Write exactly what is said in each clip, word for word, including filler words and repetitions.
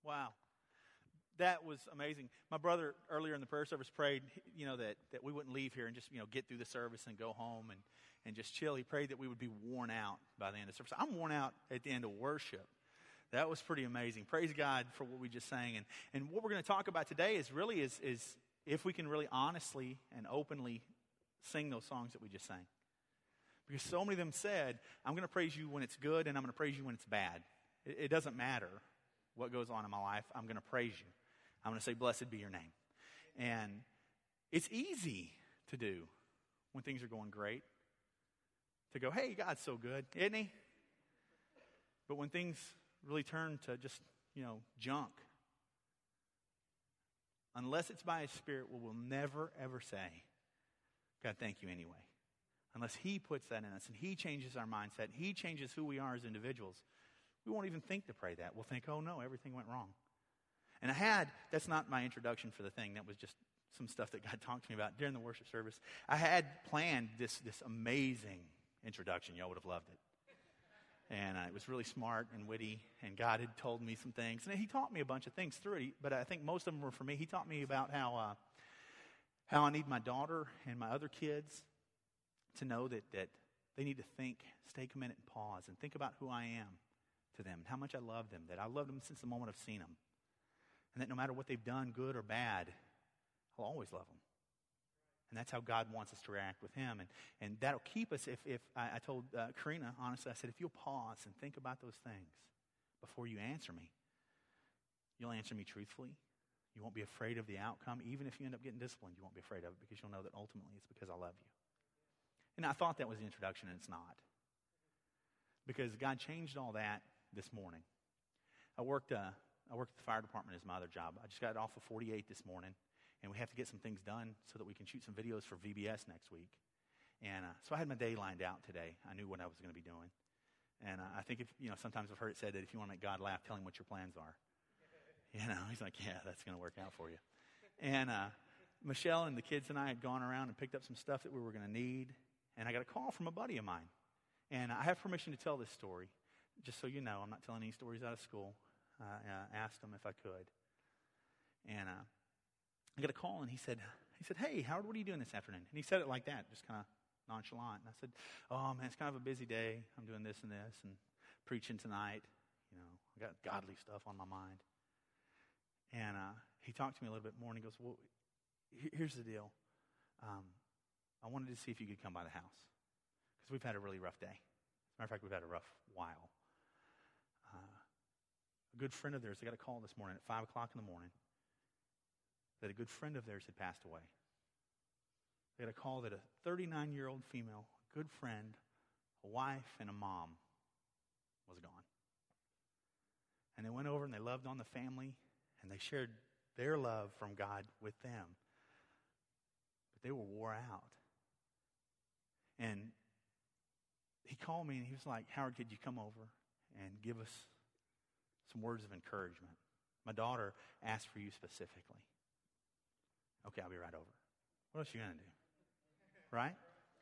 Wow. That was amazing. My brother earlier in the prayer service prayed, you know, that, that we wouldn't leave here and just, you know, get through the service and go home and, and just chill. He prayed that we would be worn out by the end of the service. I'm worn out at the end of worship. That was pretty amazing. Praise God for what we just sang. And, and what we're going to talk about today is really is, is if we can really honestly and openly sing those songs that we just sang. Because so many of them said, I'm going to praise you when it's good and I'm going to praise you when it's bad. It, it doesn't matter what goes on in my life. I'm going to praise you. I'm going to say, blessed be your name. And it's easy to do when things are going great. To go, hey, God's so good, isn't he? But when things really turn to just, you know, junk, unless it's by his Spirit, we will never, ever say, God, thank you anyway. Unless he puts that in us and he changes our mindset, he changes who we are as individuals, we won't even think to pray that. We'll think, oh no, everything went wrong. And I had, that's not my introduction for the thing. That was just some stuff that God talked to me about during the worship service. I had planned this, this amazing introduction. Y'all would have loved it. And uh, it was really smart and witty. And God had told me some things. And he taught me a bunch of things through it. But I think most of them were for me. He taught me about how, uh, how I need my daughter and my other kids to know that, that they need to think, take a minute and pause and think about who I am to them and how much I love them, that I love them since the moment I've seen them. And that no matter what they've done, good or bad, I'll always love them. And that's how God wants us to react with him. And, and that'll keep us, if, if I, I told uh, Karina, honestly, I said, if you'll pause and think about those things before you answer me, you'll answer me truthfully. You won't be afraid of the outcome. Even if you end up getting disciplined, you won't be afraid of it because you'll know that ultimately it's because I love you. And I thought that was the introduction, and it's not. Because God changed all that this morning. I worked uh, I worked at the fire department as my other job. I just got off of forty-eight this morning, and we have to get some things done so that we can shoot some videos for V B S next week. And uh, so I had my day lined out today. I knew what I was going to be doing. And uh, I think, if you know, sometimes I've heard it said that if you want to make God laugh, tell him what your plans are. You know, he's like, yeah, that's going to work out for you. And uh, Michelle and the kids and I had gone around and picked up some stuff that we were going to need. And I got a call from a buddy of mine. And I have permission to tell this story. Just so you know, I'm not telling any stories out of school. I uh, asked him if I could. And uh, I got a call, and he said, he said, hey, Howard, what are you doing this afternoon? And he said it like that, just kind of nonchalant. And I said, oh, man, it's kind of a busy day. I'm doing this and this and preaching tonight. You know, I got godly stuff on my mind. And uh, he talked to me a little bit more, and he goes, well, here's the deal. Um, I wanted to see if you could come by the house because we've had a really rough day. As a matter of fact, we've had a rough while. Uh, a good friend of theirs, they got a call this morning at five o'clock in the morning that a good friend of theirs had passed away. They got a call that a thirty-nine-year-old female, a good friend, a wife, and a mom was gone. And they went over and they loved on the family, and they shared their love from God with them. But they were wore out. And he called me and he was like, Howard, could you come over and give us some words of encouragement? My daughter asked for you specifically. Okay, I'll be right over. What else are you going to do? Right?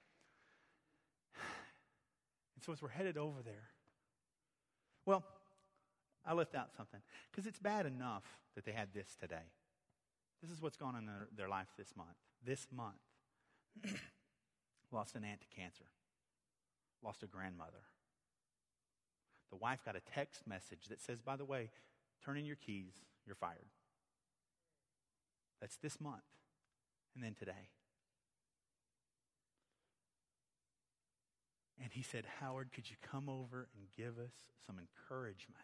And so as we're headed over there, well, I left out something. Because it's bad enough that they had this today. This is what's gone on in their, their life this month. This month. Lost an aunt to cancer. Lost a grandmother. The wife got a text message that says, by the way, turn in your keys, you're fired. That's this month. And then today. And he said, Howard, could you come over and give us some encouragement?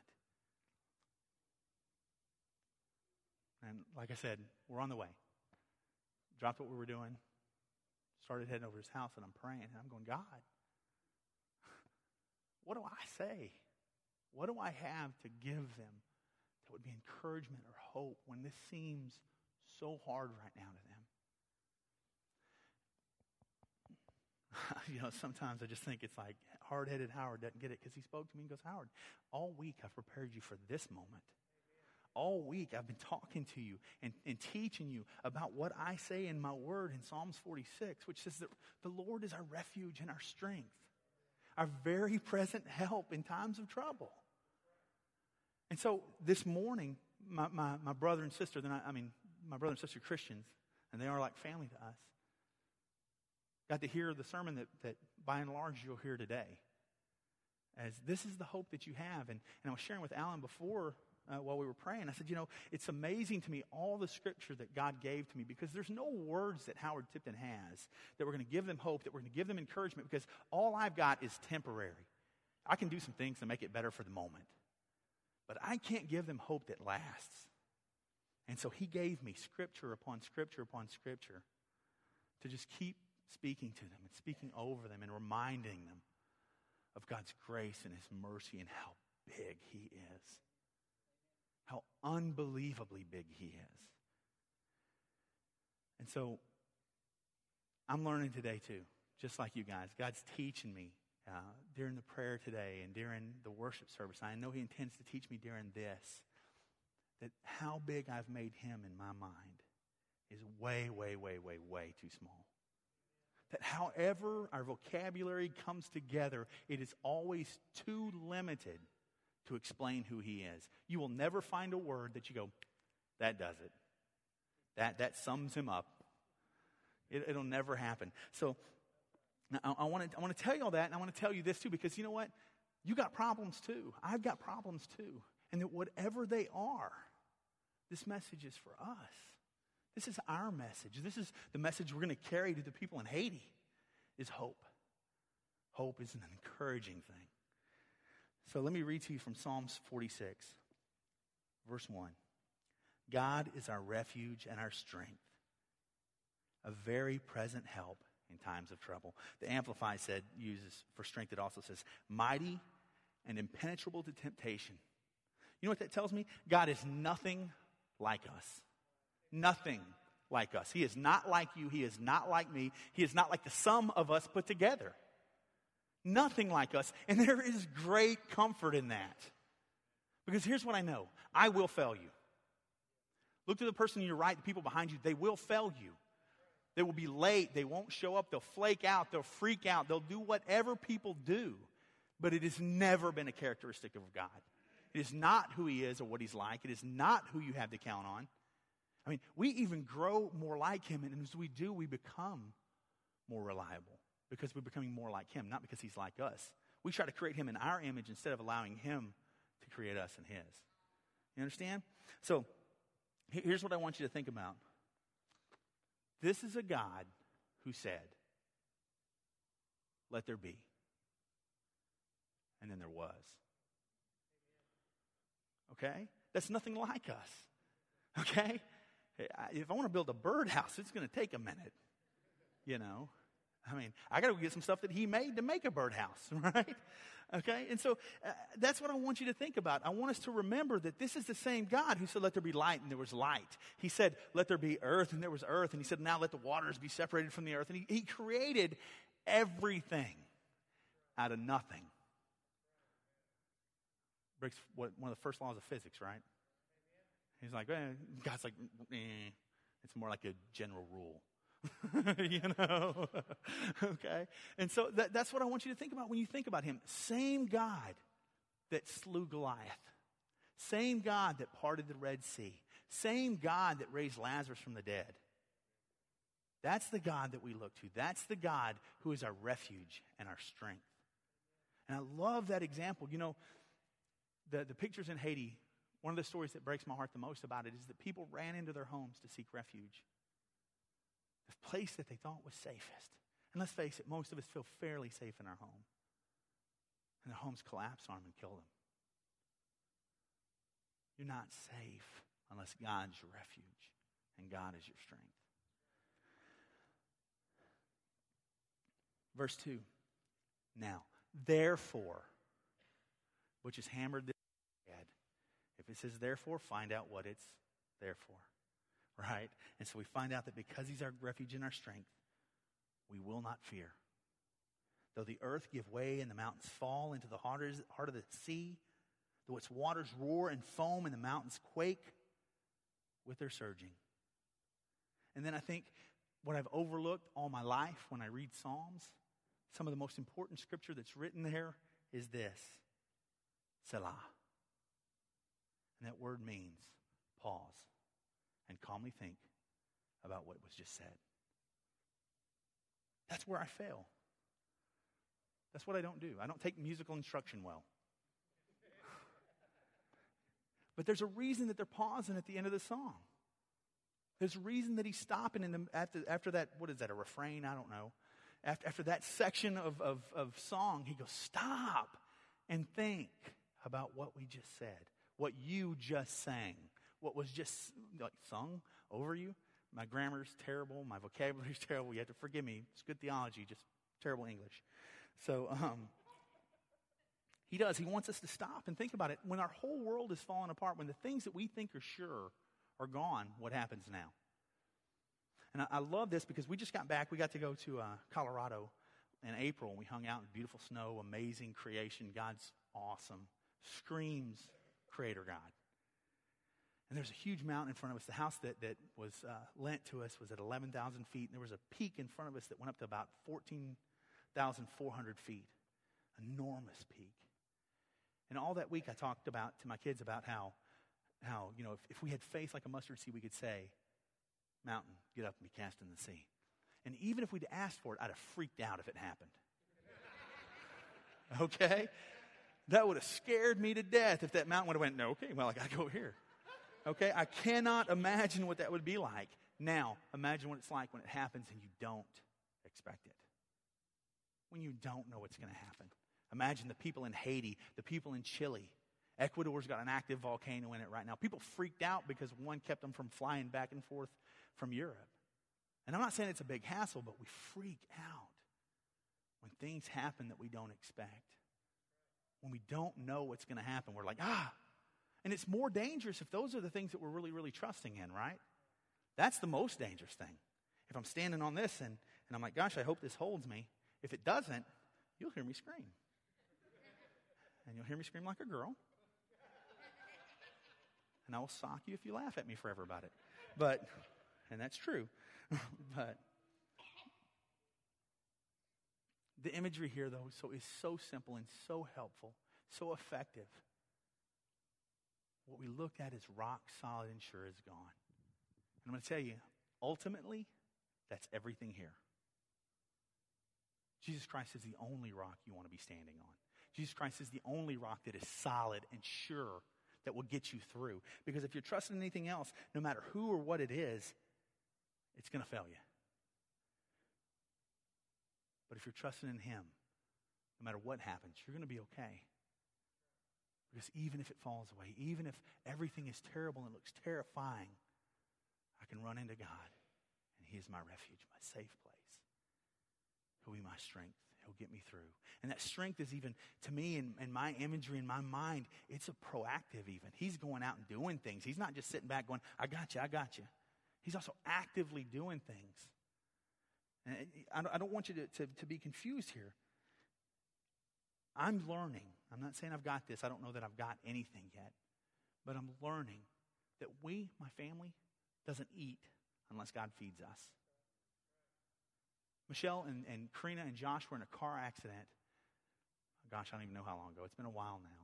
And like I said, we're on the way. Dropped what we were doing. Started heading over to his house, and I'm praying. And I'm going, God, what do I say? What do I have to give them that would be encouragement or hope when this seems so hard right now to them? You know, sometimes I just think it's like hard-headed Howard doesn't get it because he spoke to me and goes, Howard, all week I've prepared you for this moment. All week I've been talking to you and, and teaching you about what I say in my word in Psalms forty-six, which says that the Lord is our refuge and our strength, our very present help in times of trouble. And so this morning, my, my, my brother and sister, they're not, I mean, my brother and sister are Christians, and they are like family to us. Got to hear the sermon that, that by and large you'll hear today. As this is the hope that you have. And, and I was sharing with Alan before uh, while we were praying. I said, you know, it's amazing to me all the scripture that God gave to me, because there's no words that Howard Tipton has that we're going to give them hope, that we're going to give them encouragement, because all I've got is temporary. I can do some things to make it better for the moment, but I can't give them hope that lasts. And so he gave me scripture upon scripture upon scripture to just keep speaking to them and speaking over them and reminding them of God's grace and His mercy and how big He is. How unbelievably big He is. And so I'm learning today too, just like you guys. God's teaching me uh, during the prayer today and during the worship service. I know He intends to teach me during this, that how big I've made Him in my mind is way, way, way, way, way too small. That however our vocabulary comes together, it is always too limited to explain who He is. You will never find a word that you go, that does it. That, that sums Him up. It, it'll never happen. So I, I want to I want to tell you all that, and I want to tell you this too, because you know what? You got problems too. I've got problems too. And that whatever they are, this message is for us. This is our message. This is the message we're going to carry to the people in Haiti, is hope. Hope is an encouraging thing. So let me read to you from Psalms forty-six, verse one. God is our refuge and our strength, a very present help in times of trouble. The Amplified said, uses for strength, it also says, mighty and impenetrable to temptation. You know what that tells me? God is nothing like us. Nothing like us. He is not like you. He is not like me. He is not like the sum of us put together. Nothing like us. And there is great comfort in that. Because here's what I know. I will fail you. Look to the person to your right, the people behind you. They will fail you. They will be late. They won't show up. They'll flake out. They'll freak out. They'll do whatever people do. But it has never been a characteristic of God. It is not who He is or what He's like. It is not who you have to count on. I mean, we even grow more like Him, and as we do, we become more reliable because we're becoming more like Him, not because He's like us. We try to create Him in our image instead of allowing Him to create us in His. You understand? So, here's what I want you to think about. This is a God who said, let there be. And then there was. Okay? That's nothing like us. Okay? If I want to build a birdhouse, it's going to take a minute. You know? I mean, I got to get some stuff that He made to make a birdhouse, right? Okay? And so uh, that's what I want you to think about. I want us to remember that this is the same God who said, let there be light, and there was light. He said, let there be earth, and there was earth. And He said, now let the waters be separated from the earth. And He, he created everything out of nothing. Breaks what, one of the first laws of physics, right? He's like, eh. God's like, eh. It's more like a general rule. You know? Okay? And so that, that's what I want you to think about when you think about Him. Same God that slew Goliath. Same God that parted the Red Sea. Same God that raised Lazarus from the dead. That's the God that we look to. That's the God who is our refuge and our strength. And I love that example. You know, the, the pictures in Haiti, one of the stories that breaks my heart the most about it is that people ran into their homes to seek refuge. The place that they thought was safest. And let's face it, most of us feel fairly safe in our home. And their homes collapse on them and kill them. You're not safe unless God's your refuge and God is your strength. Verse two. Now, therefore, which is hammered this head. If it says therefore, find out what it's there for. Right? And so we find out that because He's our refuge and our strength, we will not fear. Though the earth give way and the mountains fall into the heart of the sea, though its waters roar and foam and the mountains quake with their surging. And then I think what I've overlooked all my life when I read Psalms, some of the most important scripture that's written there is this, Selah. And that word means pause and calmly think about what was just said. That's where I fail. That's what I don't do. I don't take musical instruction well. But there's a reason that they're pausing at the end of the song. There's a reason that he's stopping in the, after, after that, what is that, a refrain? I don't know. After, after that section of, of, of song, he goes, stop and think about what we just said, what you just sang, what was just like sung over you. My grammar's terrible. My vocabulary's terrible. You have to forgive me. It's good theology, just terrible English. So um, he does. He wants us to stop and think about it. When our whole world is falling apart, when the things that we think are sure are gone, what happens now? And I, I love this because we just got back. We got to go to uh, Colorado in April, and we hung out in beautiful snow, amazing creation. God's awesome. Screams Creator God. And there's a huge mountain in front of us. The house that, that was uh, lent to us was at eleven thousand feet. And there was a peak in front of us that went up to about fourteen thousand four hundred feet. Enormous peak. And all that week I talked about to my kids about how, how you know, if, if we had faith like a mustard seed, we could say, mountain, get up and be cast in the sea. And even if we'd asked for it, I'd have freaked out if it happened. Okay? That would have scared me to death if that mountain would have went, no, okay, well, I got to go here. Okay? I cannot imagine what that would be like. Now, imagine what it's like when it happens and you don't expect it. When you don't know what's going to happen. Imagine the people in Haiti, the people in Chile. Ecuador's got an active volcano in it right now. People freaked out because one kept them from flying back and forth from Europe. And I'm not saying it's a big hassle, but we freak out when things happen that we don't expect. When we don't know what's going to happen, we're like, ah. And it's more dangerous if those are the things that we're really, really trusting in, right? That's the most dangerous thing. If I'm standing on this and, and I'm like, gosh, I hope this holds me. If it doesn't, you'll hear me scream. And you'll hear me scream like a girl. And I will sock you if you laugh at me forever about it. But, and that's true. But the imagery here, though, so is so simple and so helpful, so effective. What we look at is rock solid and sure is gone. And I'm going to tell you, ultimately, that's everything here. Jesus Christ is the only rock you want to be standing on. Jesus Christ is the only rock that is solid and sure that will get you through. Because if you're trusting in anything else, no matter who or what it is, it's going to fail you. But if you're trusting in Him, no matter what happens, you're going to be okay. Because even if it falls away, even if everything is terrible and it looks terrifying, I can run into God, and He is my refuge, my safe place. He'll be my strength. He'll get me through. And that strength is even, to me, in, in my imagery, in my mind, it's a proactive even. He's going out and doing things. He's not just sitting back going, I got you, I got you. He's also actively doing things. And I don't, I don't want you to, to, to be confused here. I'm learning. I'm not saying I've got this. I don't know that I've got anything yet. But I'm learning that we, my family, doesn't eat unless God feeds us. Michelle and, and Karina and Josh were in a car accident. Gosh, I don't even know how long ago. It's been a while now.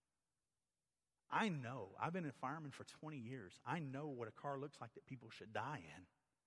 I know. I've been a fireman for twenty years. I know what a car looks like that people should die in.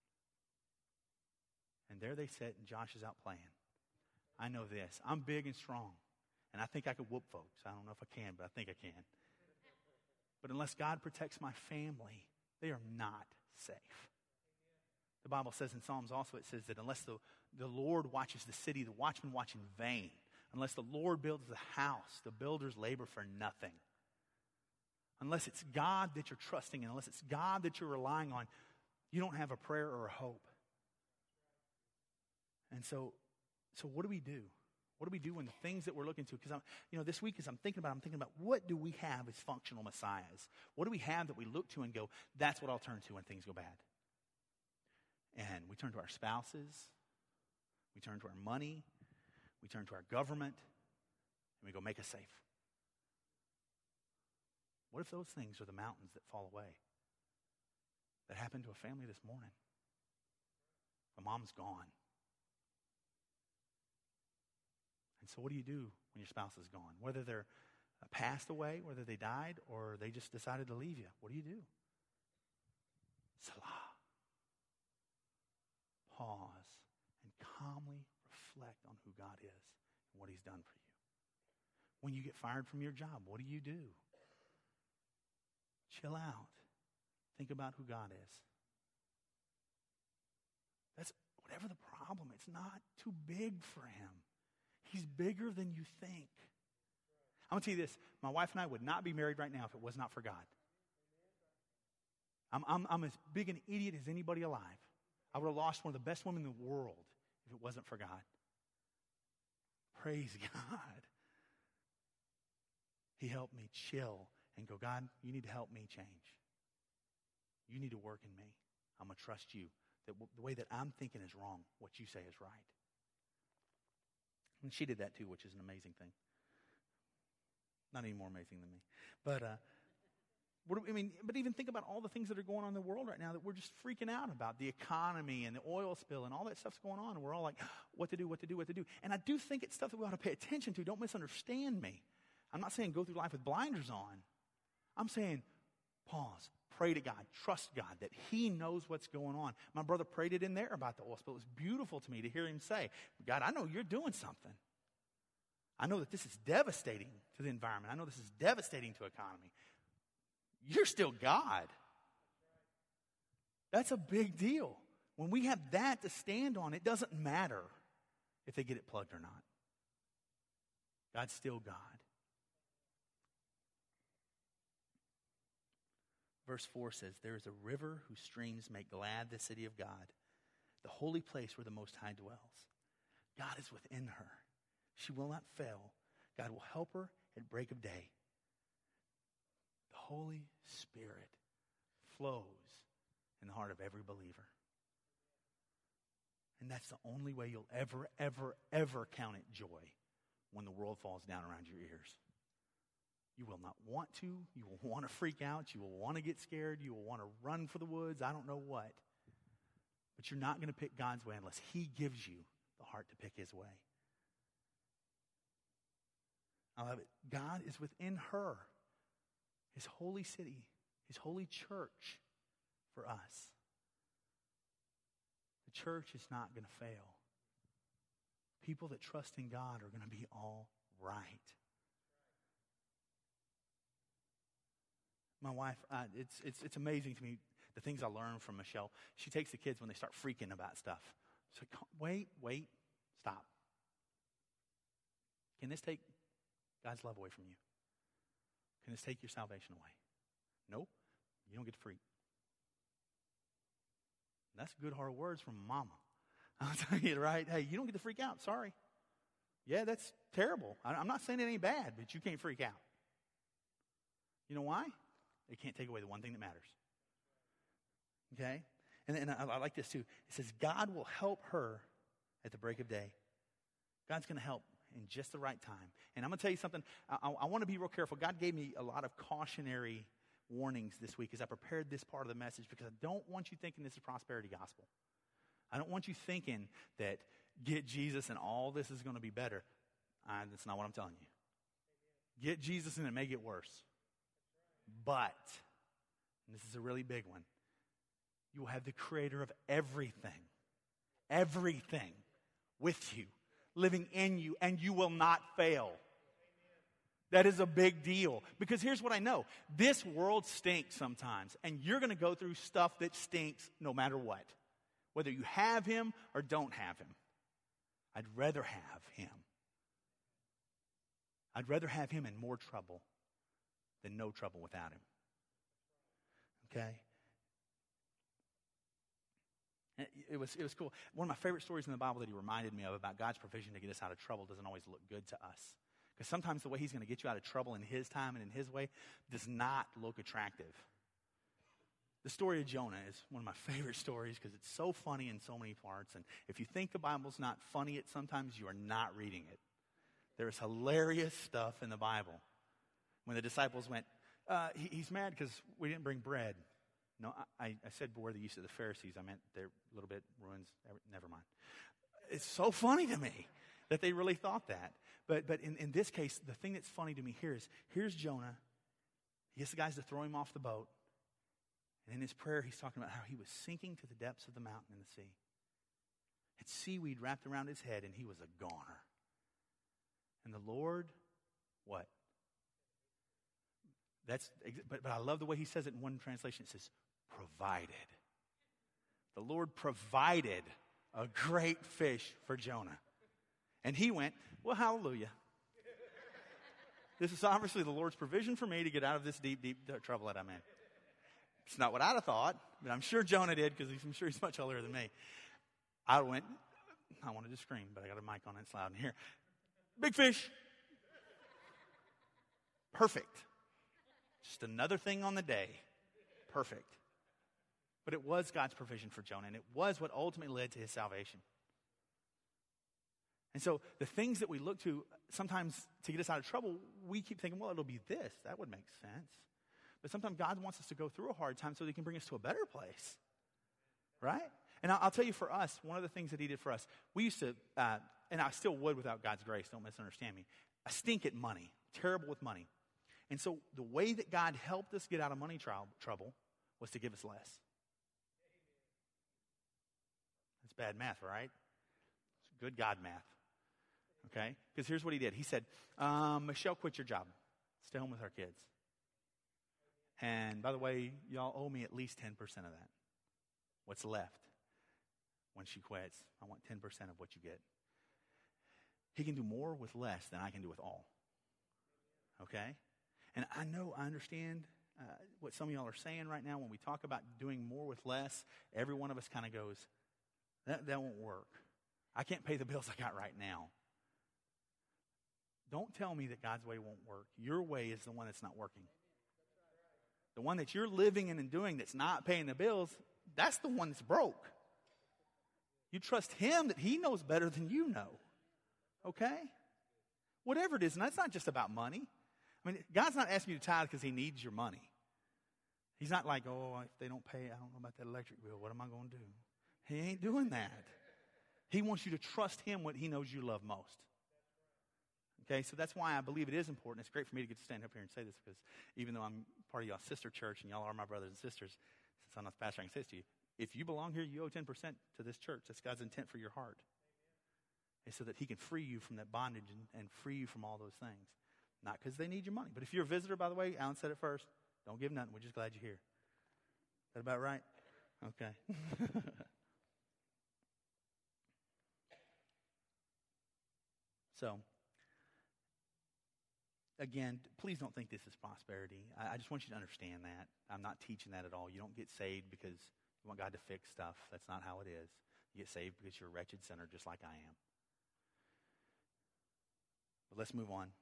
And there they sit, and Josh is out playing. I know this. I'm big and strong, and I think I could whoop folks. I don't know if I can, but I think I can. But unless God protects my family, they are not safe. The Bible says in Psalms also, it says that unless the, the Lord watches the city, the watchmen watch in vain. Unless the Lord builds the house, the builders labor for nothing. Unless it's God that you're trusting in, unless it's God that you're relying on, you don't have a prayer or a hope. And so, so what do we do? What do we do when the things that we're looking to? Because I'm, you know, this week as I'm thinking about, I'm thinking about what do we have as functional messiahs? What do we have that we look to and go, that's what I'll turn to when things go bad? And we turn to our spouses, we turn to our money, we turn to our government, and we go, make us safe. What if those things are the mountains that fall away? That happened to a family this morning. The mom's gone. And so what do you do when your spouse is gone? Whether they're passed away, whether they died, or they just decided to leave you. What do you do? Selah. Pause and calmly reflect on who God is and what he's done for you. When you get fired from your job, what do you do? Chill out. Think about who God is. That's whatever the problem, it's not too big for him. He's bigger than you think. I'm going to tell you this. My wife and I would not be married right now if it was not for God. I'm, I'm, I'm as big an idiot as anybody alive. I would have lost one of the best women in the world if it wasn't for God. Praise God. He helped me chill and go, God, you need to help me change. You need to work in me. I'm going to trust you. That w- the way that I'm thinking is wrong. What you say is right. And she did that too, which is an amazing thing. Not any more amazing than me. But, uh, what do we, I mean, but even think about all the things that are going on in the world right now that we're just freaking out about. The economy and the oil spill and all that stuff's going on. And we're all like, what to do, what to do, what to do. And I do think it's stuff that we ought to pay attention to. Don't misunderstand me. I'm not saying go through life with blinders on. I'm saying pause. Pray to God. Trust God that he knows what's going on. My brother prayed it in there about the oil spill. It was beautiful to me to hear him say, God, I know you're doing something. I know that this is devastating to the environment. I know this is devastating to economy. You're still God. That's a big deal. When we have that to stand on, it doesn't matter if they get it plugged or not. God's still God. Verse four says, there is a river whose streams make glad the city of God, the holy place where the Most High dwells. God is within her. She will not fail. God will help her at break of day. The Holy Spirit flows in the heart of every believer. And that's the only way you'll ever, ever, ever count it joy when the world falls down around your ears. You will not want to. You will want to freak out. You will want to get scared. You will want to run for the woods. I don't know what. But you're not going to pick God's way unless he gives you the heart to pick his way. I love it. God is within her, his holy city, his holy church for us. The church is not going to fail. People that trust in God are going to be all right. My wife, uh, it's, it's, it's amazing to me, the things I learned from Michelle. She takes the kids when they start freaking about stuff. She's like, wait, wait, stop. Can this take God's love away from you? Can this take your salvation away? Nope, you don't get to freak. That's good hard words from mama. I'll tell you, right? Hey, you don't get to freak out. Sorry. Yeah, that's terrible. I'm not saying it ain't bad, but you can't freak out. You know why? It can't take away the one thing that matters. Okay? And, and I, I like this too. It says, God will help her at the break of day. God's going to help in just the right time. And I'm going to tell you something. I, I, I want to be real careful. God gave me a lot of cautionary warnings this week as I prepared this part of the message because I don't want you thinking this is prosperity gospel. I don't want you thinking that get Jesus and all this is going to be better. Uh, that's not what I'm telling you. Get Jesus and it may get worse. But, and this is a really big one, you will have the creator of everything, everything with you, living in you, and you will not fail. That is a big deal. Because here's what I know. This world stinks sometimes, and you're going to go through stuff that stinks no matter what. Whether you have him or don't have him. I'd rather have him. I'd rather have him in more trouble than no trouble without him. Okay? It was, it was cool. One of my favorite stories in the Bible that he reminded me of about God's provision to get us out of trouble doesn't always look good to us. Because sometimes the way he's going to get you out of trouble in his time and in his way does not look attractive. The story of Jonah is one of my favorite stories because it's so funny in so many parts. And if you think the Bible's not funny at sometimes, you are not reading it. There is hilarious stuff in the Bible. When the disciples went, uh, he, he's mad because we didn't bring bread. No, I, I said beware the use of the Pharisees. I meant they're a little bit ruins. Never mind. It's so funny to me that they really thought that. But but in, in this case, the thing that's funny to me here is, here's Jonah. He gets the guys to throw him off the boat. And in his prayer, he's talking about how he was sinking to the depths of the mountain in the sea. Had seaweed wrapped around his head, and he was a goner. And the Lord, what? That's, but, but I love the way he says it in one translation. It says, provided. The Lord provided a great fish for Jonah. And he went, well, hallelujah. This is obviously the Lord's provision for me to get out of this deep, deep trouble that I'm in. It's not what I'd have thought, but I'm sure Jonah did, because I'm sure he's much older than me. I went, I wanted to scream, but I got a mic on and it's loud in here. Big fish. Perfect. Just another thing on the day. Perfect. But it was God's provision for Jonah, and it was what ultimately led to his salvation. And so the things that we look to sometimes to get us out of trouble, we keep thinking, well, it'll be this. That would make sense. But sometimes God wants us to go through a hard time so that he can bring us to a better place. Right? And I'll, I'll tell you, for us, one of the things that he did for us, we used to, uh, and I still would without God's grace, don't misunderstand me, I stink at money, terrible with money. And so the way that God helped us get out of money trial, trouble was to give us less. That's bad math, right? It's good God math. Okay? Because here's what he did. He said, um, Michelle, quit your job. Stay home with our kids. And by the way, y'all owe me at least ten percent of that. What's left? When she quits, I want ten percent of what you get. He can do more with less than I can do with all. Okay? And I know, I understand uh, what some of y'all are saying right now when we talk about doing more with less. Every one of us kind of goes, that, that won't work. I can't pay the bills I got right now. Don't tell me that God's way won't work. Your way is the one that's not working. The one that you're living in and doing that's not paying the bills, that's the one that's broke. You trust him that he knows better than you know. Okay? Whatever it is, and that's not just about money. I mean, God's not asking you to tithe because he needs your money. He's not like, oh, if they don't pay, I don't know about that electric bill. What am I going to do? He ain't doing that. He wants you to trust him what he knows you love most. Okay, so that's why I believe it is important. It's great for me to get to stand up here and say this, because even though I'm part of y'all's sister church and y'all are my brothers and sisters, since I'm not the pastor, I can say this to you. If you belong here, you owe ten percent to this church. That's God's intent for your heart. And so that he can free you from that bondage and, and free you from all those things. Not because they need your money. But if you're a visitor, by the way, Alan said it first, don't give nothing. We're just glad you're here. Is that about right? Okay. So, again, please don't think this is prosperity. I, I just want you to understand that. I'm not teaching that at all. You don't get saved because you want God to fix stuff. That's not how it is. You get saved because you're a wretched sinner just like I am. But let's move on.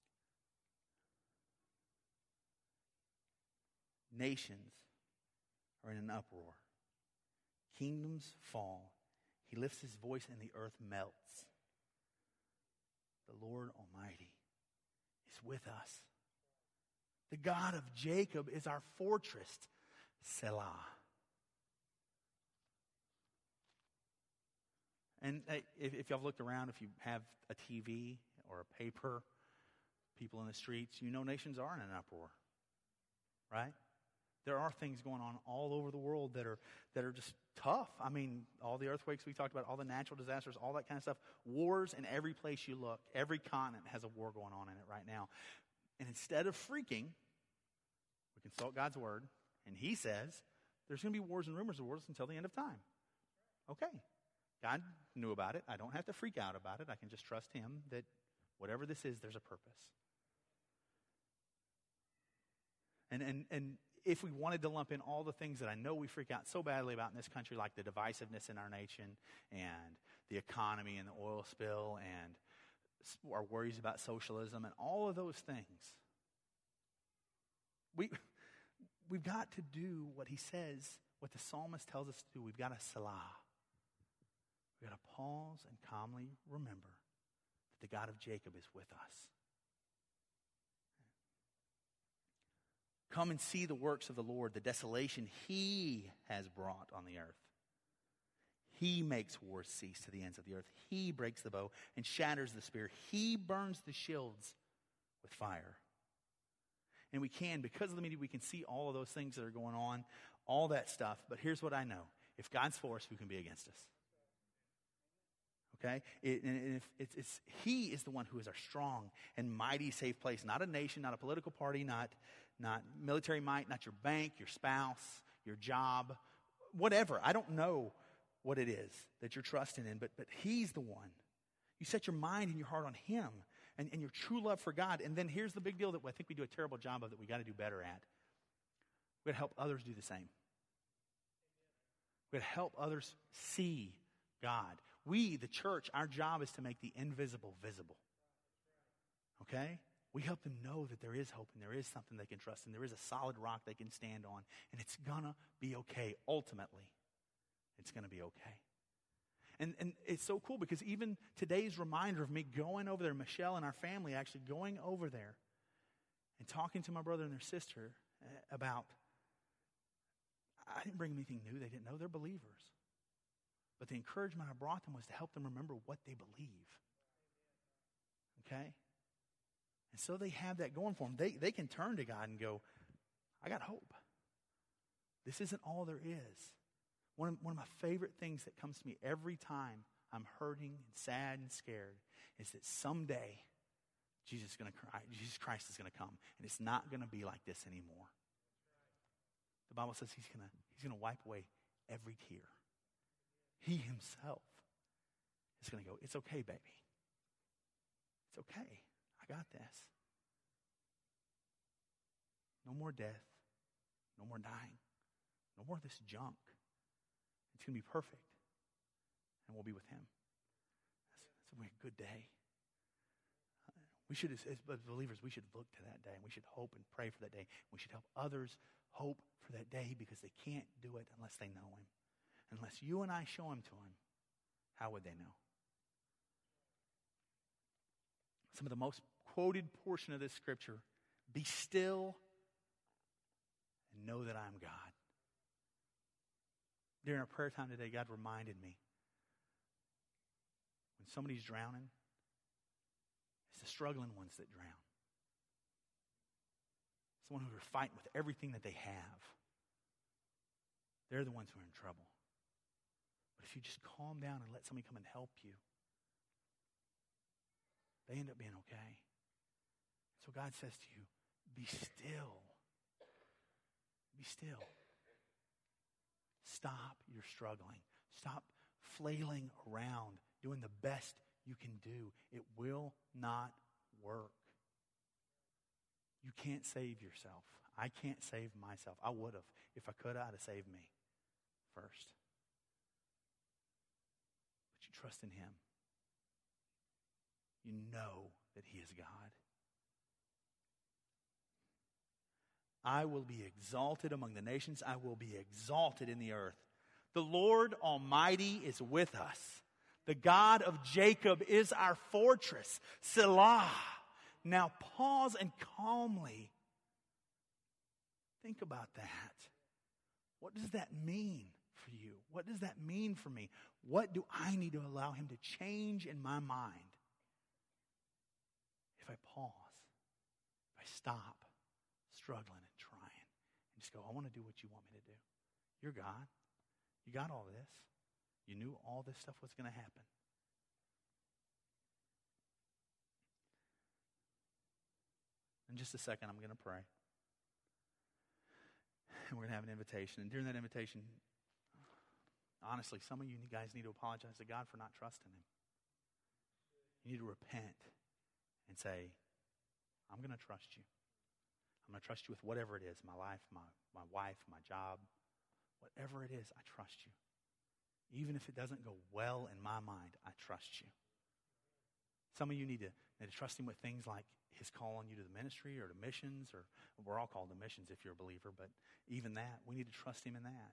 Nations are in an uproar. Kingdoms fall. He lifts his voice and the earth melts. The Lord Almighty is with us. The God of Jacob is our fortress. Selah. And if, if y'all have looked around, if you have a T V or a paper, people in the streets, you know nations are in an uproar. Right? There are things going on all over the world that are that are just tough. I mean, all the earthquakes we talked about, all the natural disasters, all that kind of stuff. Wars in every place you look. Every continent has a war going on in it right now. And instead of freaking, we consult God's word, and he says there's going to be wars and rumors of wars until the end of time. Okay. God knew about it. I don't have to freak out about it. I can just trust him that whatever this is, there's a purpose. And and and if we wanted to lump in all the things that I know we freak out so badly about in this country, like the divisiveness in our nation and the economy and the oil spill and our worries about socialism and all of those things, we, we've got to do what he says, what the psalmist tells us to do. We've got to selah. We've got to pause and calmly remember that the God of Jacob is with us. Come and see the works of the Lord, the desolation he has brought on the earth. He makes wars cease to the ends of the earth. He breaks the bow and shatters the spear. He burns the shields with fire. And we can, because of the media, we can see all of those things that are going on all that stuff. But here's what I know. If God's for us, who can be against us? Okay? It, and if it's, it's, he is the one who is our strong and mighty safe place. Not a nation, not a political party, not, not military might, not your bank, your spouse, your job, whatever. I don't know what it is that you're trusting in, but, but he's the one. You set your mind and your heart on him and, and your true love for God. And then here's the big deal that I think we do a terrible job of that we got to do better at. We've got to help others do the same. We've got to help others see God. We, the church, our job is to make the invisible visible. Okay? We help them know that there is hope and there is something they can trust and there is a solid rock they can stand on. And it's going to be okay. Ultimately, it's going to be okay. And, and it's so cool because even today's reminder of me going over there, Michelle and our family actually going over there and talking to my brother and their sister about, I didn't bring them anything new. They didn't know. They're believers. But the encouragement I brought them was to help them remember what they believe. Okay? And so they have that going for them. They, they can turn to God and go, I got hope. This isn't all there is. One of, one of my favorite things that comes to me every time I'm hurting and sad and scared is that someday Jesus is going to cry, Jesus Christ is going to come, and it's not going to be like this anymore. The Bible says he's going to he's going to wipe away every tear. He himself is going to go, it's okay, baby. It's okay. I got this. No more death. No more dying. No more of this junk. It's going to be perfect. And we'll be with him. That's, that's a good day. Uh, we should, as, as believers, we should look to that day. And we should hope and pray for that day. We should help others hope for that day because they can't do it unless they know him. Unless you and I show him to him, how would they know? Some of the most quoted portion of this scripture, be still and know that I am God. During our prayer time today, God reminded me, when somebody's drowning, it's the struggling ones that drown. It's the ones who are fighting with everything that they have. They're the ones who are in trouble. But if you just calm down and let somebody come and help you, they end up being okay. So God says to you, be still. Be still. Stop your struggling. Stop flailing around, doing the best you can do. It will not work. You can't save yourself. I can't save myself. I would have. If I could, I'd have saved me first. But you trust in him. You know that he is God. I will be exalted among the nations. I will be exalted in the earth. The Lord Almighty is with us. The God of Jacob is our fortress. Selah. Now pause and calmly think about that. What does that mean for you? What does that mean for me? What do I need to allow him to change in my mind? If I pause, if I stop struggling and trying, and just go, I want to do what you want me to do. You're God. You got all this. You knew all this stuff was going to happen. In just a second, I'm going to pray. And we're going to have an invitation. And during that invitation, honestly, some of you guys need to apologize to God for not trusting him. You need to repent and say, I'm going to trust you. I'm going to trust you with whatever it is, my life, my, my wife, my job, whatever it is, I trust you. Even if it doesn't go well in my mind, I trust you. Some of you need to, need to trust him with things like his calling you to the ministry or to missions, or we're all called to missions if you're a believer, but even that, we need to trust him in that.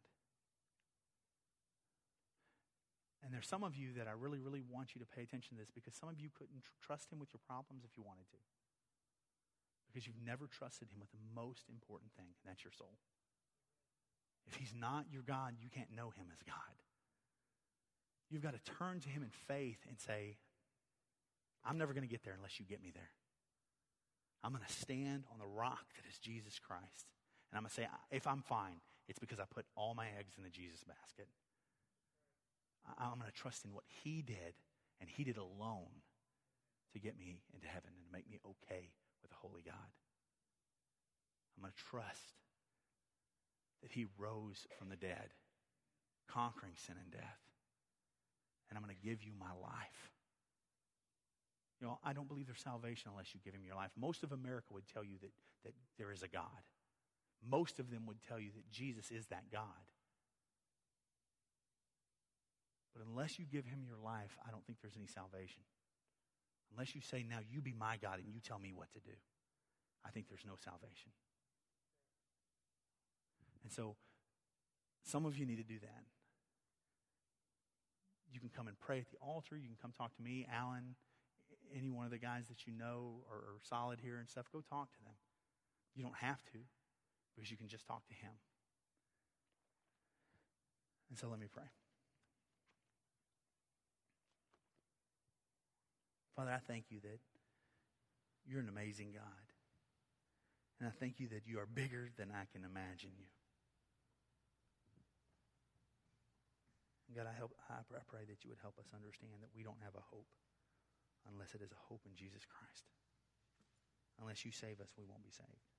And there's some of you that I really, really want you to pay attention to this because some of you couldn't tr- trust him with your problems if you wanted to. Because you've never trusted him with the most important thing, and that's your soul. If he's not your God, you can't know him as God. You've got to turn to him in faith and say, I'm never going to get there unless you get me there. I'm going to stand on the rock that is Jesus Christ. And I'm going to say, if I'm fine, It's because I put all my eggs in the Jesus basket. I, I'm going to trust in what he did, and he did alone, to get me into heaven and to make me okay with a holy God. I'm going to trust that he rose from the dead, conquering sin and death. And I'm going to give you my life. You know, I don't believe there's salvation unless you give him your life. Most of America would tell you that, that there is a God. Most of them would tell you that Jesus is that God. But unless you give him your life, I don't think there's any salvation. Unless you say, now you be my God and you tell me what to do, I think there's no salvation. And so, some of you need to do that. You can come and pray at the altar. You can come talk to me, Alan, any one of the guys that you know are, are solid here and stuff. Go talk to them. You don't have to, because you can just talk to him. And so let me pray. Father, I thank you that you're an amazing God. And I thank you that you are bigger than I can imagine you. God, I, help, I pray that you would help us understand that we don't have a hope unless it is a hope in Jesus Christ. Unless you save us, we won't be saved.